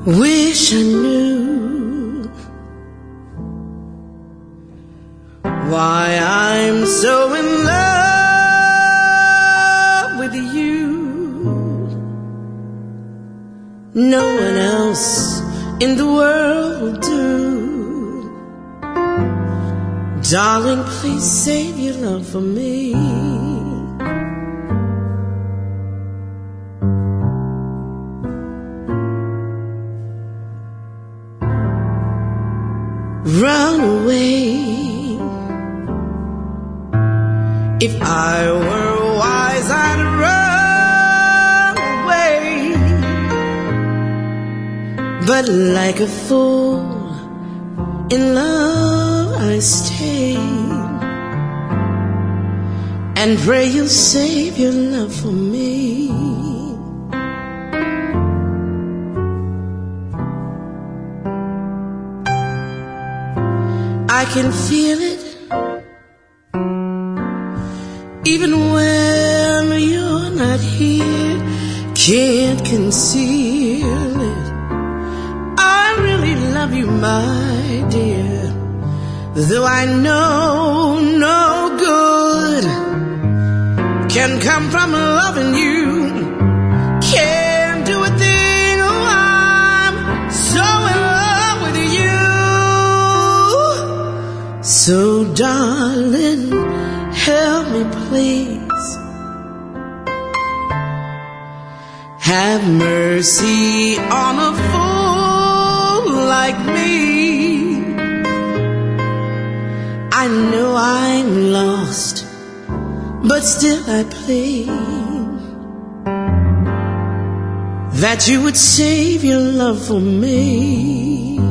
Wish I knew why I'm so in love with you. No one else in the world will do. Darling, please save your love for me. Run away. If I were wise, I'd run away. But like a fool, in love I stay, and pray you'll save your love for me. I can feel it even when you're not here. Can't conceal it. I really love you, my dear, though I know no good can come from loving you. Can't do a thing, oh, I'm so in love with you. So darling, help me please. Have mercy on a fool like me. I know I'm lost, but still I plead that you would save your love for me.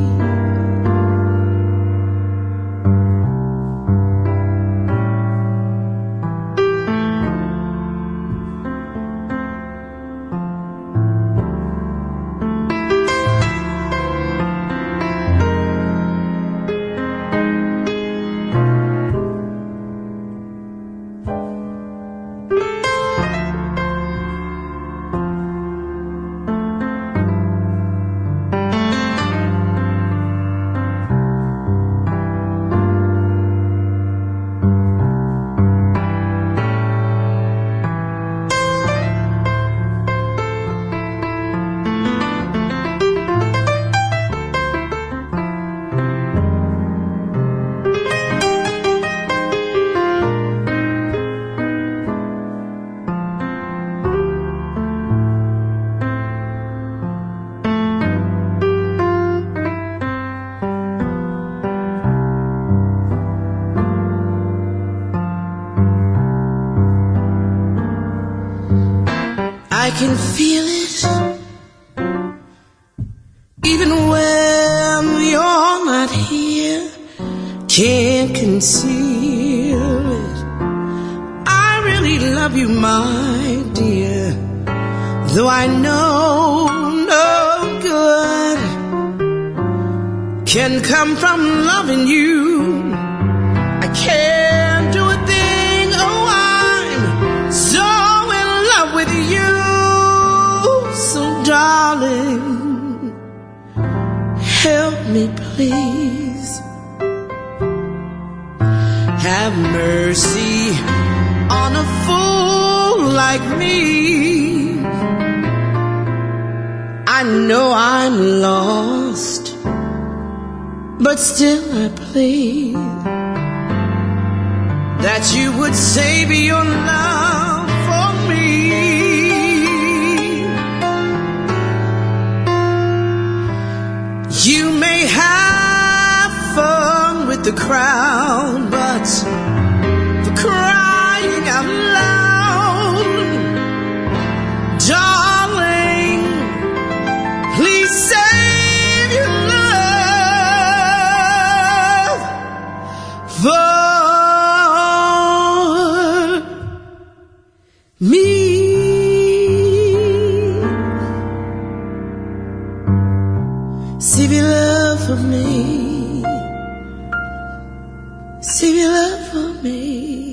I can feel it even when you're not here. Can't conceal it. I really love you, my dear, though I know no good can come from loving you. I can't do a thing, oh, I'm so in love with you. So darling, help me please. Have mercy on a fool like me. I know I'm lost, but still I plead that you would save your love for me. You may have fun with the crowd, but for crying out loud, darling, please save your love for me. Save your love for me. Save your love for me.